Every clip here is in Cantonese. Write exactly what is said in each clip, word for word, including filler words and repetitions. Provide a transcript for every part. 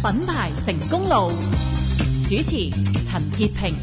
品牌成功路，主持陳潔平。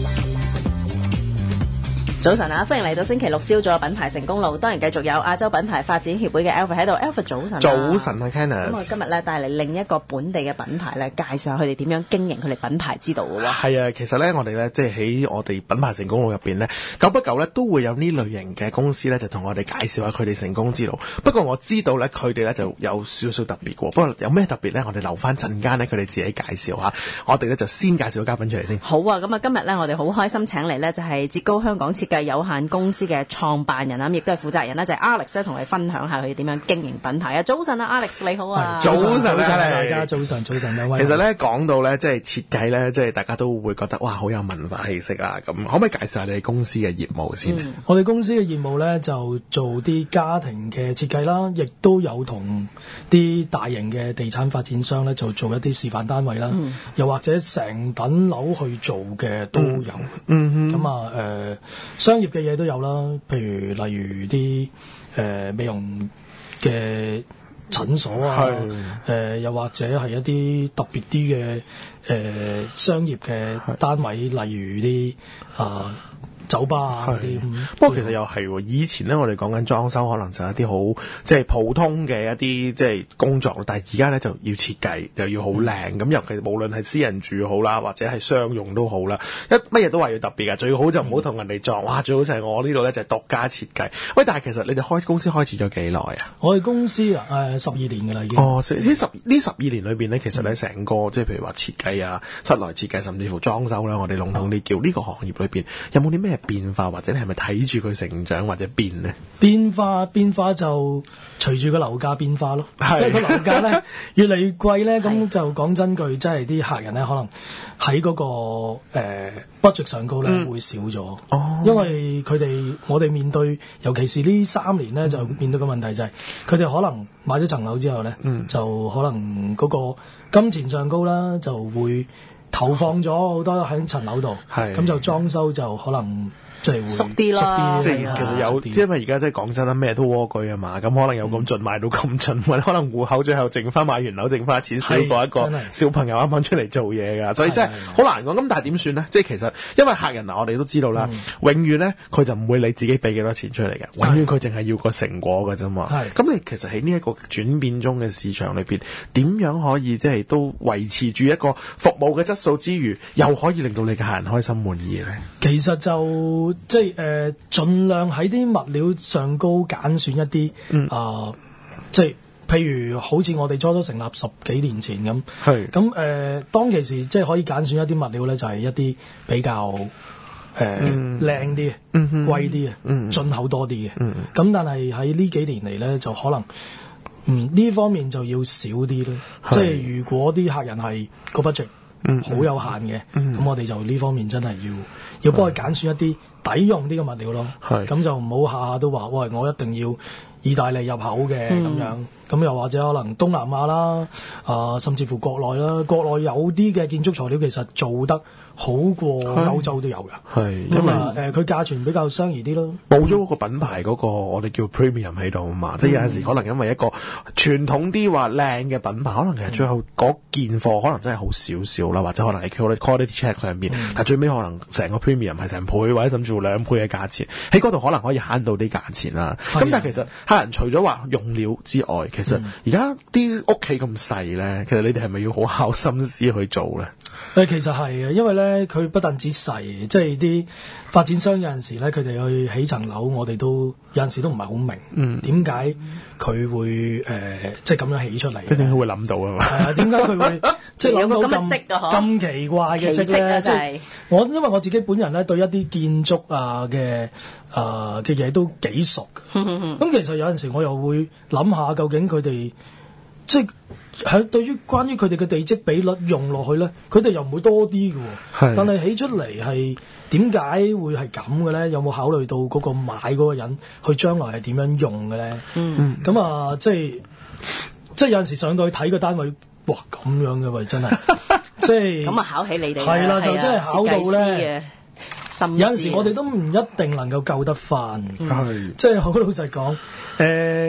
早晨啊，歡迎嚟到星期六朝早嘅品牌成功路，當然繼續有亞洲品牌發展協會嘅 Alfred 喺度。Alfred 早晨、啊， 早晨啊 Kenneth。 咁我今日咧帶嚟另一個本地嘅品牌咧，介紹下佢哋點樣經營佢哋品牌之道嘅喎。 係啊，其實咧我哋咧即係喺我哋品牌成功路入邊咧，久不久咧都會有呢類型嘅公司咧，就同我哋介紹下佢哋成功之道。不過我知道咧佢哋咧就有少少特別喎。不過有咩特別咧？我哋留翻陣間咧，佢哋自己介紹下。我哋咧就先介紹個嘉賓出嚟先。 好啊，咁啊今日咧我哋好開心請嚟咧就係捷高香港設計有限公司嘅創辦人啊，亦都係負責人啦，就係、是、Alex 咧，同我哋分享下佢哋點樣經營品牌啊。早晨啊 ，Alex 你好啊， 早晨啊， 大家早晨，早晨兩位。 其實咧講到咧即係設計咧，即係大家都會覺得哇好有文化氣息啊。咁可唔可以介紹下你哋公司嘅業務先？ 嗯、我哋公司嘅業務咧就做啲家庭嘅設計啦，亦都有同啲大型嘅地產發展商咧就做一啲示範單位啦，嗯、又或者成棟樓去做嘅都有。嗯咁啊誒，商業嘅嘢都有啦，譬如例如啲誒、呃、美容嘅診所啊，誒、呃、又或者係一啲特別啲嘅誒商業嘅單位，例如啲啊。呃酒吧啊嗰啲， 不過其實又係喎。以前咧，我哋講緊裝修，可能就係一啲好即係普通嘅一啲即係工作，但係而家咧就要設計，就要好靚。咁、嗯、尤其無論係私人住好啦，或者係商用都好啦，一乜嘢都話要特別嘅，最好就唔好同人哋撞。哇！最好就係我呢度咧就係獨家設計。喂，但係其實你哋開公司開始咗幾耐啊？ 我哋公司啊，誒十二年㗎啦已經。 哦，呢十呢十二年裏邊咧，其實咧成個即係譬如話設計啊、室內設計，甚至乎裝修啦，我哋籠統啲叫呢、呢個行業裏邊有冇啲咩變化，或者你係咪睇住佢成長或者變呢？ 變化變化就隨住個樓價變化咯，因為個樓價咧越嚟越貴咧，咁就講真句，即係啲客人咧可能喺嗰、嗰個誒 budget 上高咧、嗯、會少咗。哦，因為佢哋我哋面對，尤其是呢三年咧，就面對個問題就係佢哋可能買咗層樓之後咧，嗯、就可能嗰個金錢上高啦，就會投放咗好多喺層樓度，咁就裝修就可能。即係熟啲啦， 即係其實有，即係因為而家即係講真啦，咩都蝸居啊嘛，咁可能有咁盡賣到咁盡，或者可能戶口最後剩翻買完樓剩翻錢少過一個小朋友啱啱出嚟做嘢㗎，所以真係好難講。咁但係點算咧？即係其實因為客人嗱，我哋都知道啦，永遠咧佢就唔會你自己俾幾多錢出嚟嘅，永遠佢淨係要個成果㗎啫嘛。咁你其實喺呢一個轉變中嘅市場裏邊，點樣可以即係都維持住一個服務嘅質素之餘，又可以令到你嘅客人開心滿意咧？ 其實就即係誒、呃，盡量喺啲物料上高揀選一啲，啊、嗯呃，即係譬如好似我哋初初成立十幾年前咁，係咁誒，當其時即係可以揀選一啲物料咧，就係、是、一啲比較誒靚啲、貴啲嘅、進口多啲嘅，咁、嗯、但係喺呢幾年嚟咧，就可能嗯呢方面就要少啲咯，即係如果啲客人係個 budget。嗯，好有限嘅，咁、嗯、我哋就呢方面真係要要幫佢揀選一啲抵用啲嘅物料咯。係，咁就唔好下下都話，喂，我一定要意大利入口嘅咁、嗯、樣，咁又或者可能東南亞啦，啊、呃，甚至乎國內啦，國內有啲嘅建築材料其實做得好過歐洲都有㗎。係，因為誒佢價錢比較相宜啲咯。 冇咗嗰個品牌嗰、嗰個我哋叫 premium 喺度啊嘛，嗯、即係有陣時可能因為一個傳統啲話靚嘅品牌，可能其實最後嗰件貨可能真係好少少啦，或者可能係 quality check 上邊，嗯、但最尾可能成個 premium 係成倍或者甚至乎兩倍嘅價錢，喺嗰度可能可以慳到啲價錢啦。咁、嗯、但係其實客人除咗話用料之外，其實而家啲屋企咁細咧，其實你哋係咪要好考心思去做咧？ 誒，其實係嘅，因為咧佢不但止細，即係啲發展商有陣時咧，佢哋去起層樓，我哋都有陣時都唔係好明，點解佢會誒、呃、即係咁樣起出嚟？ 點解會諗到啊？嘛係啊，點解佢會即係諗到咁咁奇怪嘅積咧？即係我因為我自己本人咧對一啲建築啊嘅啊嘅嘢都幾熟，咁其實有陣時我又會諗下，究竟佢哋即係。係對於關於佢哋嘅地積比率用落去咧，佢哋又唔會多啲嘅，但係起出嚟係點解會係咁嘅咧？有冇考慮到嗰個買嗰個人佢將來係點樣用嘅咧？嗯，咁啊，即係即係有陣時上到去睇個單位，哇咁樣嘅喂，真係即係咁啊，考起你哋係啦，就真係考到咧。有陣時我哋都唔一定能夠救得翻，係即係好老實講，誒。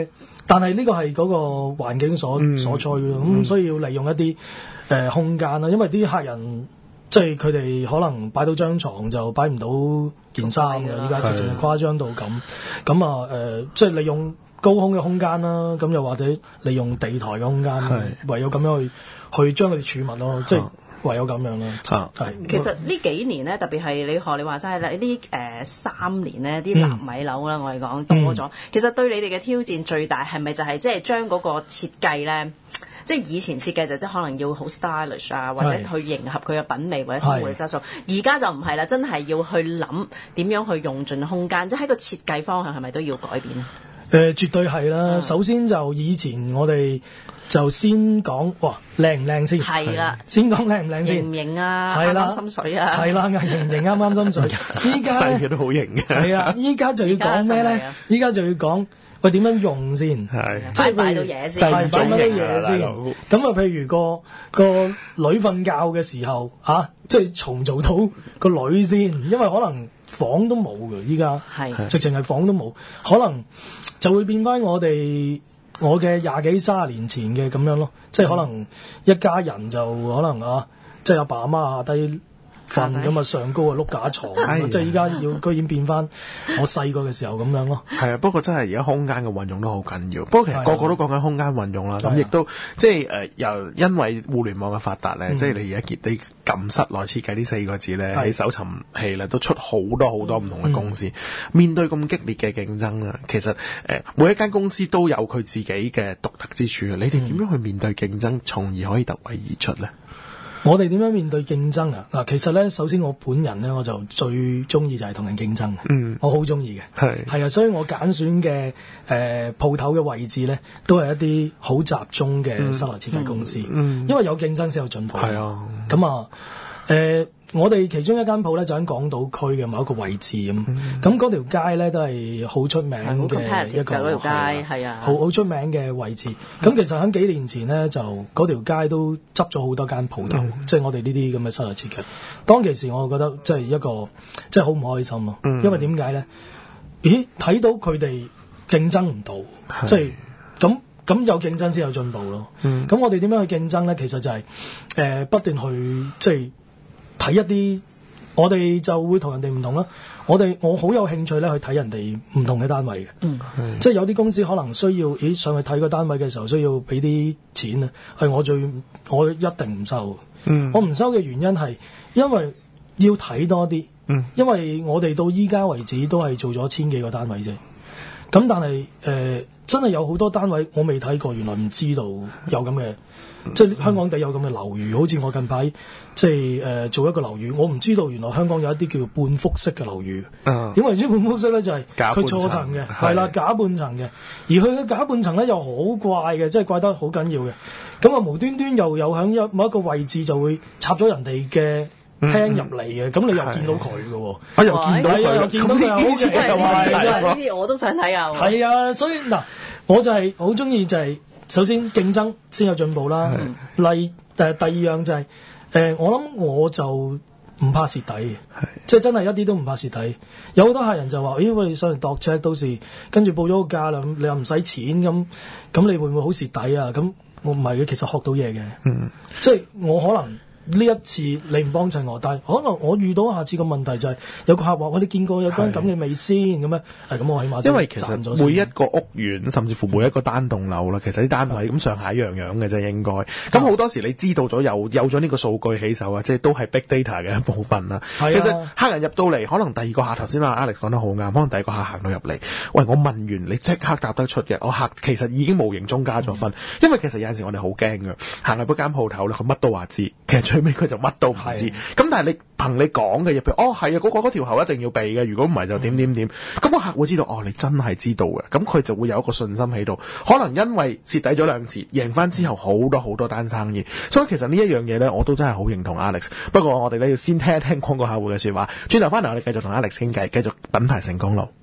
但係呢個係嗰個環境所、嗯、所催咯，咁、嗯、所以要利用一啲誒、呃、空間啦，因為啲客人即係佢哋可能擺到張床就擺唔到件衫嘅，依家直情係誇張到咁，咁啊誒，即係利用高空嘅空間啦，咁又或者利用地台嘅空間，唯有咁樣去去將佢哋儲物咯，即係。唯有咁樣咯， 啊， 係。其實呢幾年咧，特別係你學你話齋啦，呢啲誒三年咧，啲納米樓啦，我哋講多咗。其實對你哋嘅挑戰最大係咪就係即係將嗰個設計咧，即係以前設計就即係可能要好 stylish 啊，或者去迎合佢嘅品味或者生活嘅質素。而家就唔係啦，真係要去諗點樣去用盡空間，即係喺個設計方向係咪都要改變？ 誒、呃，絕對係啦。嗯、首先就以前我哋就先講，哇，靚唔靚先？係啦，先講靚唔靚先？ 型唔型啊？ 係啦， 啱心水啊？ 係啦，型唔型啱啱心水？依家細嘅都好型嘅。係啊，依家就要講咩咧？依家就要講喂點樣用先？ 係， 即係擺到嘢先， 擺乜嘢嘢先？咁啊，譬如個個女瞓覺嘅時候，啊，即係重做到個女先，因為可能。房都冇嘅，依家直情係房都冇，可能就會變翻我哋我嘅廿幾三十年前嘅咁樣咯，即係可能一家人就可能啊，即係阿爸阿媽下低瞓咁啊，上高啊碌架床，即係依家要居然變翻我細個嘅時候咁樣咯。係啊，不過真係而家空間嘅運用都好緊要。不過其實個個都講緊空間運用啦，咁亦都即係誒，又因為互聯網嘅發達咧，即係你而家見你撳室內設計呢四個字咧，喺搜尋器咧都出好多好多唔同嘅公司。面對咁激烈嘅競爭啊，其實誒每一間公司都有佢自己嘅獨特之處。你哋點樣去面對競爭，從而可以突圍而出咧？ 我哋點樣面對競爭啊？嗱，其實咧，首先我本人咧，我就最中意就係同人競爭嘅。嗯，我好中意嘅。係係啊，所以我揀選嘅誒鋪頭嘅位置咧，都係一啲好集中嘅室內設計公司。嗯，因為有競爭先有進步。係啊，咁啊，誒。我哋其中一間鋪咧就喺港島區嘅某一個位置咁，咁嗰條街咧都係好出名嘅一個， 嗰條街係啊， 好好出名嘅位置。咁其實喺幾年前咧，就嗰條街都執咗好多間鋪頭，嗯、即係我哋呢啲咁嘅室內設計。當其時我覺得即係一個即係好唔開心咯，嗯、因為點解咧？咦，睇到佢哋競爭唔到，是即係咁咁有競爭先有進步咯。咁、嗯、我哋點樣去競爭咧？其實就係、是、誒、呃、不斷去即係。睇一啲，我哋就會同人哋唔同啦。我哋我好有興趣咧去睇人哋唔同嘅單位嘅，嗯、即係有啲公司可能需要，咦上去睇個單位嘅時候需要俾啲錢啊，係我最我一定唔收。嗯、我唔收嘅原因係因為要睇多啲，嗯、因為我哋到依家為止都係做咗千幾個單位啫。咁但係誒、呃、真係有好多單位我未睇過，原來唔知道有咁嘅。即係香港地有咁嘅樓宇，好似我近排即係誒、呃、做一個樓宇，我唔知道原來香港有一啲叫做半複式嘅樓宇。點為之半複式咧？就係佢錯層嘅，係啦，假半層嘅。而佢嘅假半層咧又好怪嘅，即係怪得好緊要嘅。咁啊無端端又有喺一某一個位置就會插咗人哋嘅廳入嚟嘅，咁、嗯、你又見到佢嘅喎，我又見到佢，又見到佢，好奇怪嘅。 呢啲我都想睇下。 係啊，所以嗱，我就係好中意就係、是。首先競爭先有進步啦。例誒、呃、第二樣就係、是、誒、呃、我諗我就唔怕蝕底嘅，即係真係一啲都唔怕蝕底。有好多客人就話：咦，喂，上嚟度尺，到時跟住報咗個價啦，你又唔使錢咁，咁你會唔會好蝕底啊？咁我唔係嘅，其實學到嘢嘅。嗯，即係我可能。呢一次你唔幫襯我，但係可能我遇到下次個問題就係、是、有個客話：我哋見過有間咁嘅未先咁樣，係咁我起碼因為其實每一個屋苑甚至乎每一個單棟樓啦，其實啲單位咁的上下一樣樣嘅啫，應該咁好多時你知道咗有有咗呢個數據起手啊，即係都係 big data 嘅一部分啦。的其實客人入到嚟，可能第二個客頭先阿 Alex 講得好啱，可能第二個客行到入嚟，喂，我問完你即刻答得出嘅，我客其實已經無形中加咗分，嗯、因為其實有陣時我哋好驚嘅，行入嗰間鋪頭咧，佢乜都話知，其實最尾佢就乜都唔知，咁但係你憑你講嘅嘢，譬如哦係啊，嗰個嗰條喉一定要避嘅，如果唔係就點點點，咁個客會知道哦，你真係知道嘅，咁佢就會有一個信心喺度，可能因為蝕底咗兩次，贏翻之後好多好多單生意，所以其實呢一樣嘢咧，我都真係好認同 Alex。不過我哋咧要先聽一聽廣告客戶嘅說話，轉頭翻嚟我哋繼續同 Alex 傾偈，繼續品牌成功路。